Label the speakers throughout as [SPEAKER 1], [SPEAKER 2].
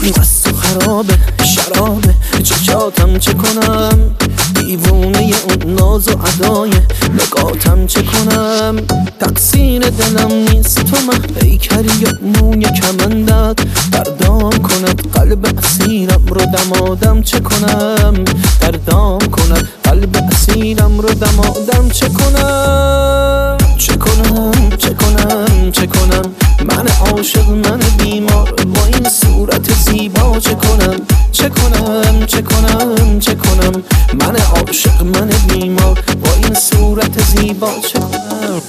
[SPEAKER 1] مست و خرابه شرابه چشاتم چه کنم، دیوونه اون ناز و ادای نگاتم چه کنم. تقصیر دلم نیست تو پیکری یا موی کمندت دردام کند قلب اسیرم رو دمادم چه کنم، دردام کند قلب اسیرم رو دمادم چه کنم. چه کنم چه کنم چه کنم من عاشق من بیمار با این صورت زیبا چه کنم. چه کنم چه کنم چه کنم من عاشق من بیمار با این صورت زیبا چه کنم.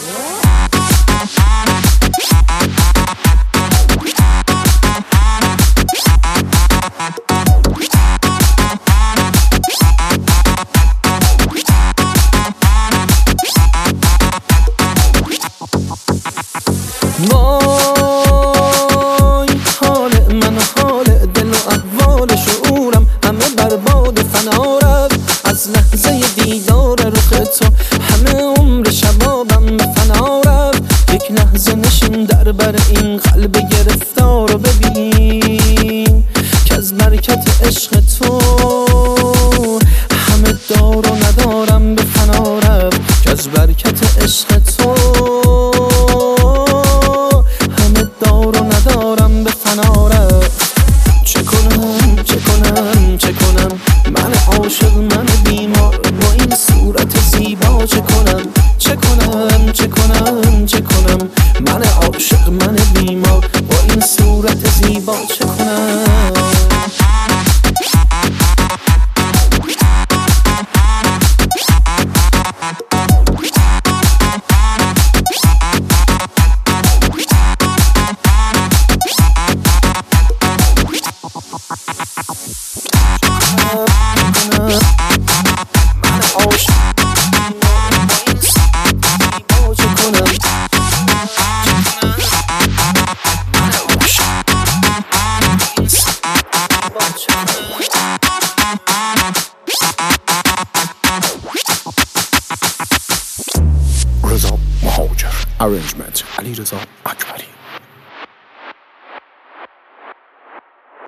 [SPEAKER 1] وای حال من و حال دل و احوال شعورم همه برباد فنا رفت از لحظه دیدار رخ تو، همه عمر شبابم به فنا رفت. یک لحظه نشین در بر این قلب گرفتار رو ببین که از برکت عشق تو همه دار و ندارم به فنا رفت، که از برکت عشق تو چه کنم چه کنم چه کنم من عاشق من بیمار با این صورت زیبا چه کنم. چه کنم چه کنم چه کنم من عاشق من بیمار با این صورت زیبا چه کنم.
[SPEAKER 2] رضا مهاجر، ارنجمنت علیرضا اکبری.